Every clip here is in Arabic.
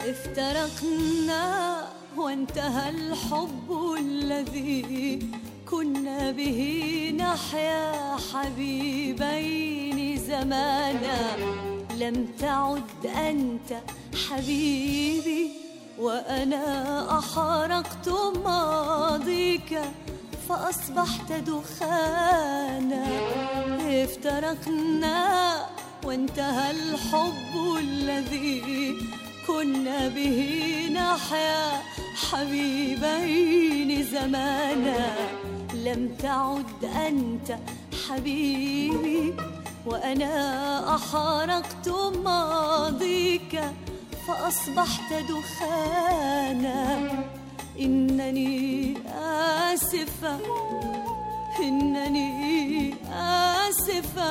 افترقنا وانتهى الحب الذي كنا به نحيا حبيبين زمانا. لم تعد أنت حبيبي وأنا أحرقت ماضيك فأصبحت دخانا. افترقنا وانتهى الحب الذي كنا به نحيا حبيبين زمانا. لم تعد أنت حبيبي وأنا أحرقت ماضيك فأصبحت دخانا. إنني آسفة إنني آسفة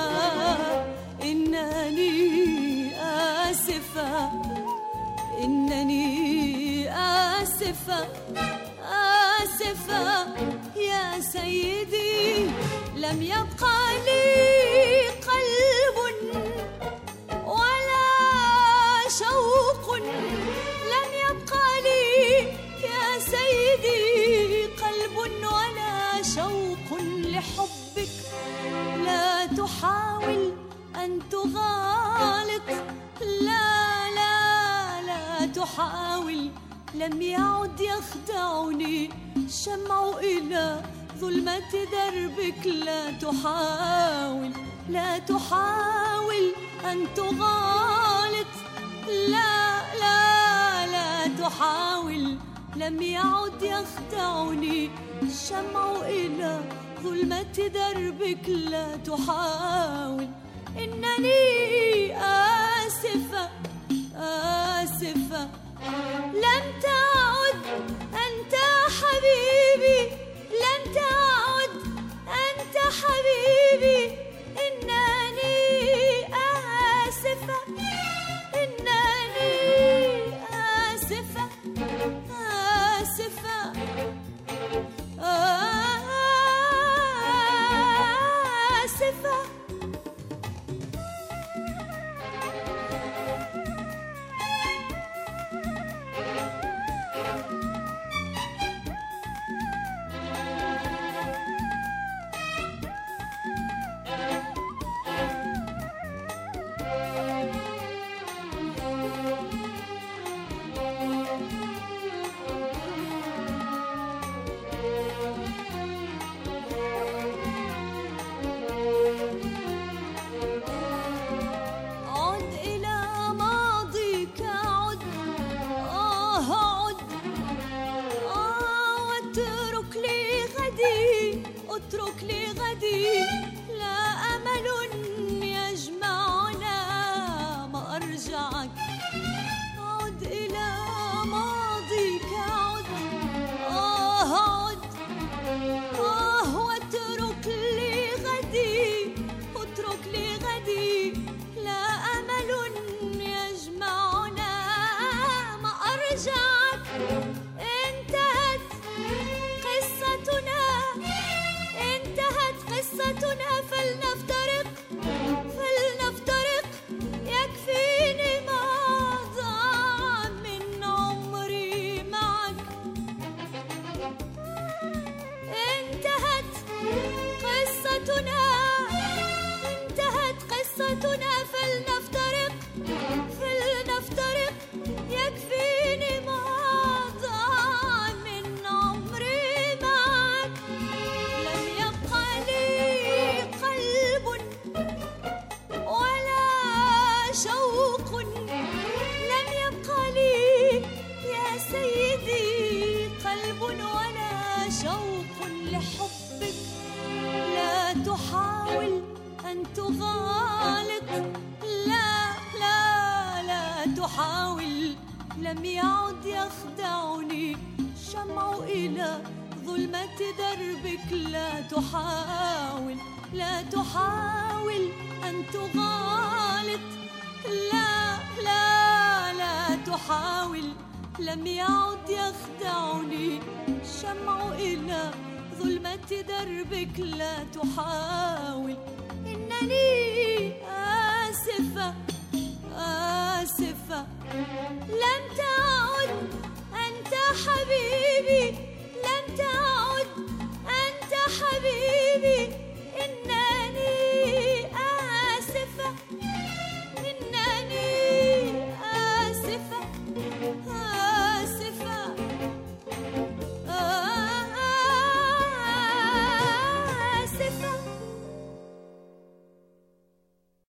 إنني آسفة إنني آسفة آسفة يا سيدي. لم يبقى لي قلب ولا شوق. لم يبقى لي يا سيدي قلب ولا شوق لحبك. لا تحاول أن تغالط، لا لا لا تحاول. لم يعد يخدعني شمع إلى ظلمة دربك. لا تحاول لا تحاول أن تغالط، لا لا لا تحاول. لم يعد يخدعني شمع إلى ظلمة دربك. لا تحاول. إنني آسفة آسفة. لم تعد أنت حبيبي، لم تعد أنت حبيبي. إنني آسفة إنني آسفة آسفة آسفة. اترك لي غدي. لا أمل يجمعنا ما أرجعك. عد إلى ماضيك عد. عد واترك لي غدي. اترك لي غدي. لا أمل يجمعنا ما أرجعك. انتهت قصتنا انتهت قصتنا. فلنفترق فلنفترق. يكفيني ما ضاع من عمري معك. انتهت قصتنا انتهت قصتنا. فلنفترق فلنفترق. يكفيني ما ضاع من عمري معك. لم يبقى لي قلب ولا شوق. لم يبقى لي يا سيدي قلب ولا شوق لحبك. لا تحاول أن تغالط، لا لا لا تحاول. لم يعد يخدعني شمع إلى ظلمة دربك. لا تحاول لا تحاول أن تغالط، لا لا لا تحاول. لم يعد يخدعني شمع إلى ظلمة دربك. لا تحاول. إنني آسفة آسفة. لم